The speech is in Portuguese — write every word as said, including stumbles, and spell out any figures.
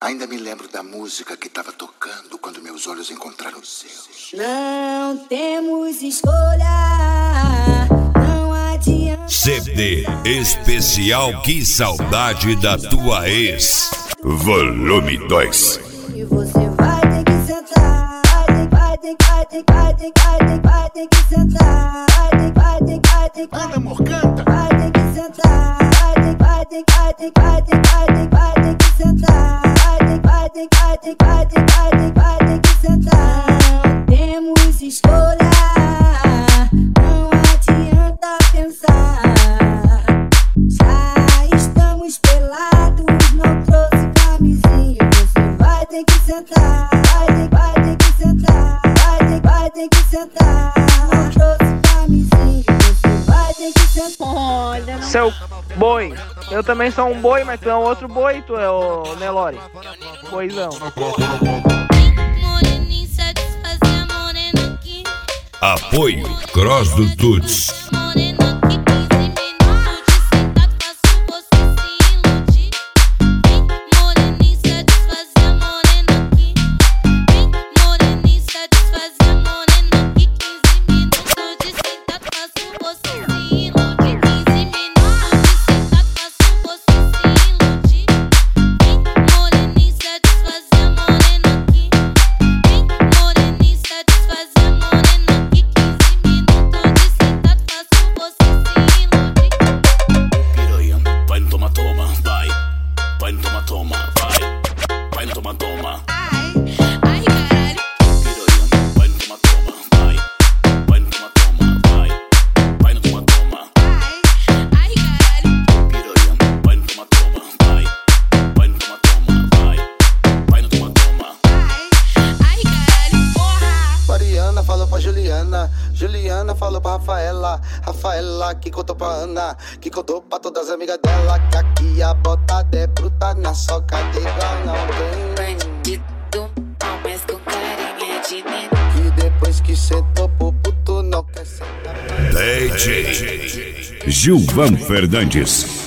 Ainda me lembro da música que estava tocando quando meus olhos encontraram os seus. Não temos escolha, não adianta. C D especial Que Saudade da Tua Ex. Volume dois. E você vai ter que sentar, vai ter que, vai ter que, vai ter que, vai ter que, vai ter que sentar, vai ter que, vai ter que, vai ter que, Anda, amor, canta. vai ter que sentar, vai ter que, vai ter que, vai ter que, vai ter que, vai ter que, vai ter que sentar, vai ter que, vai ter que, vai ter que, vai ter que, vai ter que, vai ter que sentar. Não temos escolha, não adianta pensar. Já estamos pelados, não trouxe camisinha. Você vai ter que sentar, vai ter, vai ter que sentar, vai ter, vai ter que sentar. Não trouxe camisinha, você vai ter que sentar. Olha, Seu boi, eu também sou um boi, mas tu é um outro boi, tu é o Nelore. Boizão. Apoio Cross do Tuts. Juliana falou pra Rafaela, Rafaela que contou pra Ana, que contou pra todas as amigas dela, que aqui a botada é bruta, na soca de igual não tem. Bandido, mas com carinha de menino. Que depois que sentou pro puto não quer sentar. D J Gilvan Fernandes.